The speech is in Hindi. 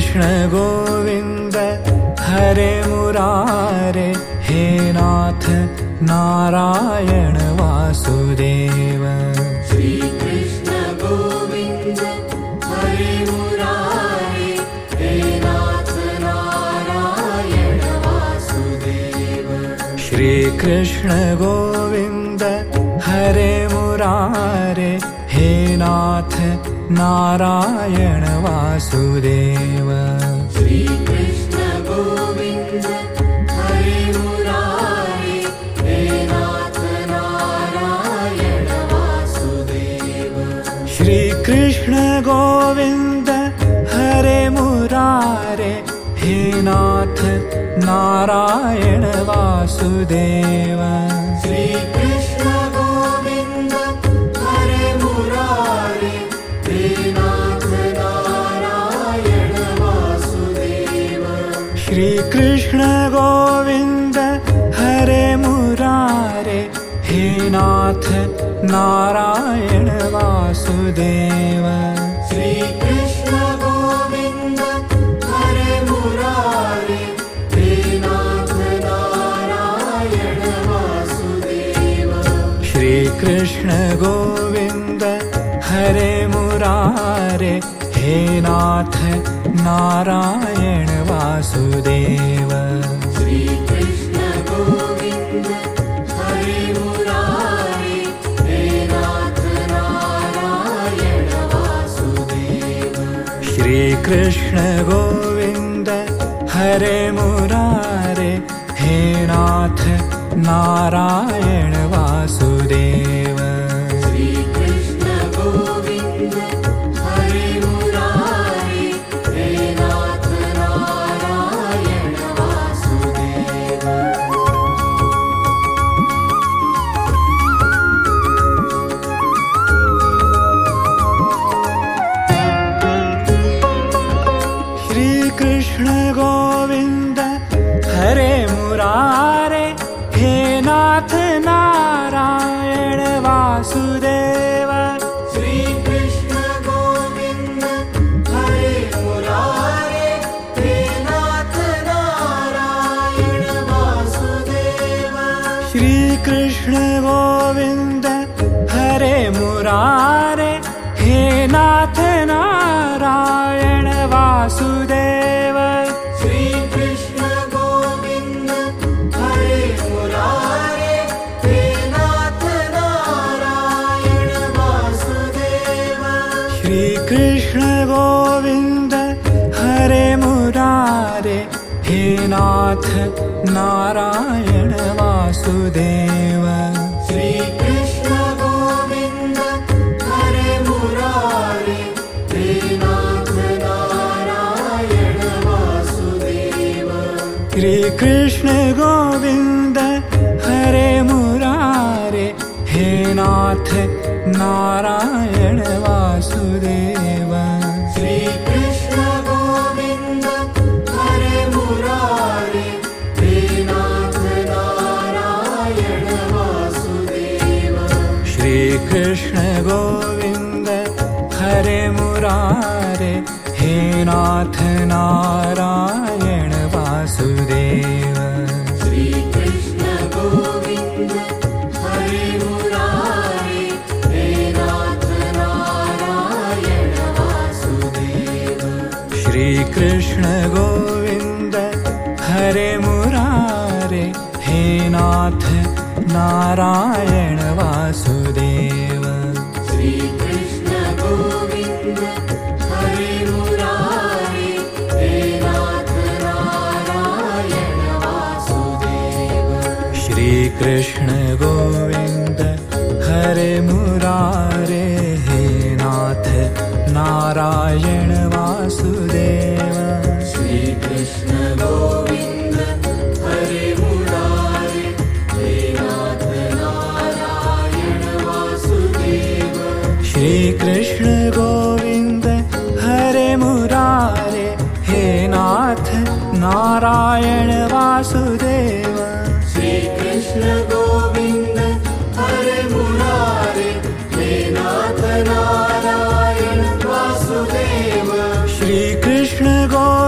कृष्ण गोविंद हरे मुरारे, हे नाथ नारायण वासुदेव। श्री कृष्ण गोविंद हरे मुरारे, हे नाथ नारायण वासुदेव। श्री कृष्ण गोविंद हरे मुरारे, हे नाथ नारायण वासुदेव। श्री कृष्ण गोविंद हरे मुरारे, हे नाथ नारायण वासुदेव। श्री कृष्ण गोविंद हरे मुरारे, हे नाथ नारायण वासुदेव। श्री कृष्ण गोविंद हरे मुरारे, हे नाथ नारायण वासुदेव। श्री कृष्ण गोविंद हरे मुरारे, हे नाथ नारायण वासुदेव। श्री कृष्ण गोविंद हरे मुरारे, हे नाथ नारायण वासुदेव। श्री कृष्ण गोविंद हरे मुरारे, हे नाथ नारायण वासुदेव। श्री कृष्ण गोविंद हरे मुरारे, हे नाथ नारायण वासुदेव। श्री कृष्ण गोविंद हरे मुरारे, हे नाथ नारायण वासुदेव। श्री कृष्ण गोविंद हरे मुरारे, हे नाथ नारायण वासुदेव। श्री कृष्ण गोविंद हरे मुरारे, हे नाथ नारायण वासुदेव। श्री कृष्ण गोविंद हरे मुरारे, हे नाथ नारायण वासुदेव। श्री कृष्ण गोविंद हरे मुरारे, हे नाथ नारायण वासुदेव। श्री कृष्ण गोविंद हरे मुरारे, हे नाथ नारायण वासुदेव। श्री कृष्ण गोविंद हरे मुरारे, हे नाथ नारायण वासुदेव। श्री कृष्ण गोविंद हरे मुरारे, हे नाथ नारायण वासुदेव। श्री कृष्ण गोविंद हरे मुरारे, हे नाथ नारायण वासुदेव। श्री कृष्ण गोविंद हरे मुरारे, हे नाथ नारायण वासुदेव। श्री कृष्ण गोविंद हरे मुरारे, हे नाथ नारायण वासुदेव। श्री कृष्ण गोविंद हरे मुरारे, हे नाथ नारायण वासुदेव। श्री कृष्ण गोविंद हरे मुरारे, हे नाथ नारायण वासुदेव। श्री कृष्ण गोविंद हरे मुरारे, हे नाथ नारायण वासुदेव। श्री कृष्ण गोविंद हरे मुरारे, हे नाथ नारायण वासुदेव। श्री कृष्ण गोविंद हरे मुरारे, हे नाथ नारायण वासुदेव। श्री कृष्ण गोविंद हरे मुरारे, हे नाथ नारायण वासुदेव। श्री कृष्ण गोविंद हरे मुरारे, हे नाथ नारायण वासुदेव। श्री कृष्ण गोविंद